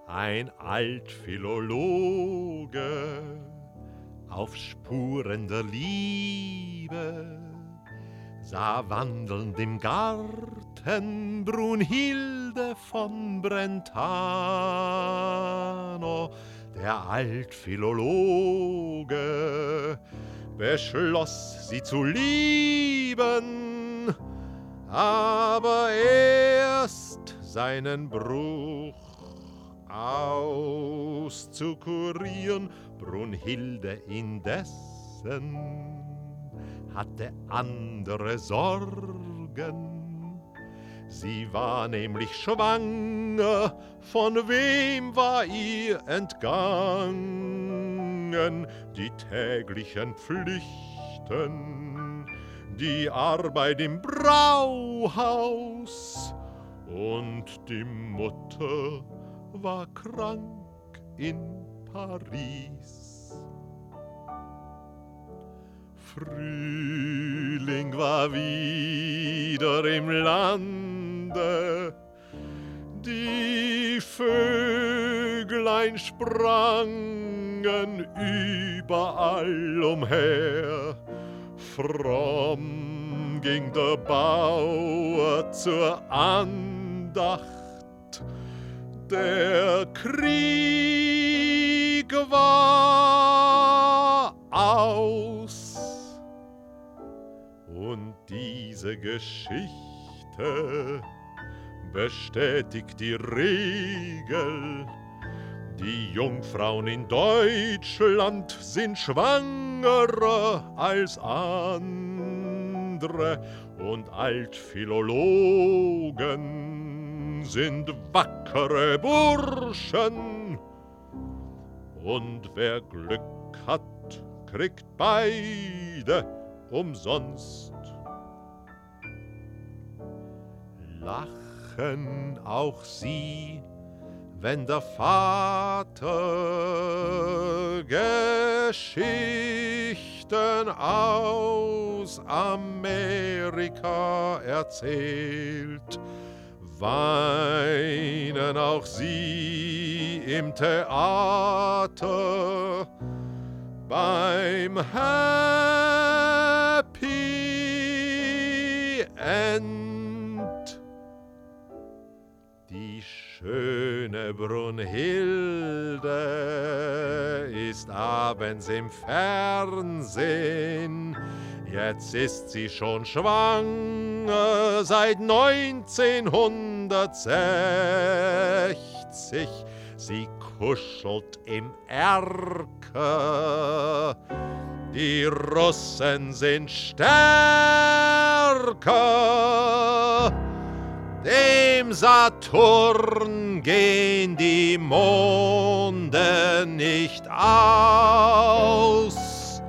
Ein Altphilologe auf Spuren der Liebe sah wandelnd im Garten Brunhilde von Brentano. Der Altphilologe beschloss, sie zu lieben, aber erst seinen Bruch auszukurieren. Brunhilde indessen hatte andere Sorgen. Sie war nämlich schwanger, von wem war ihr entgangen? Die täglichen Pflichten, die Arbeit im Brauhaus, und die Mutter war krank in Paris. Frühling war wieder im Lande, die Vöglein sprangen überall umher. Fromm ging der Bauer zur Andacht. Der Krieg war aus. Und diese Geschichte bestätigt die Regel: Die Jungfrauen in Deutschland sind schwangerer als andere, und Altphilologen sind wackere Burschen. Und wer Glück hat, kriegt beide umsonst. Lachen auch sie, wenn der Vater Geschichten aus Amerika erzählt. Weinen auch sie im Theater beim Happy End. Die schöne Brunhilde ist abends im Fernsehen. Jetzt ist sie schon schwanger seit 1960. Sie kuschelt im Erker. Die Russen sind stärker. Dem Saturn gehen die Monde nicht aus.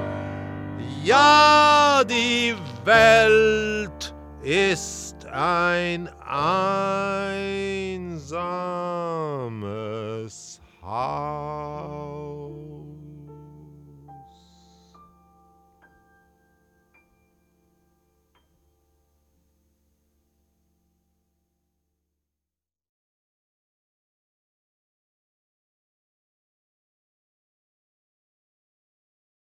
Ja, die Welt ist ein einsames Haus.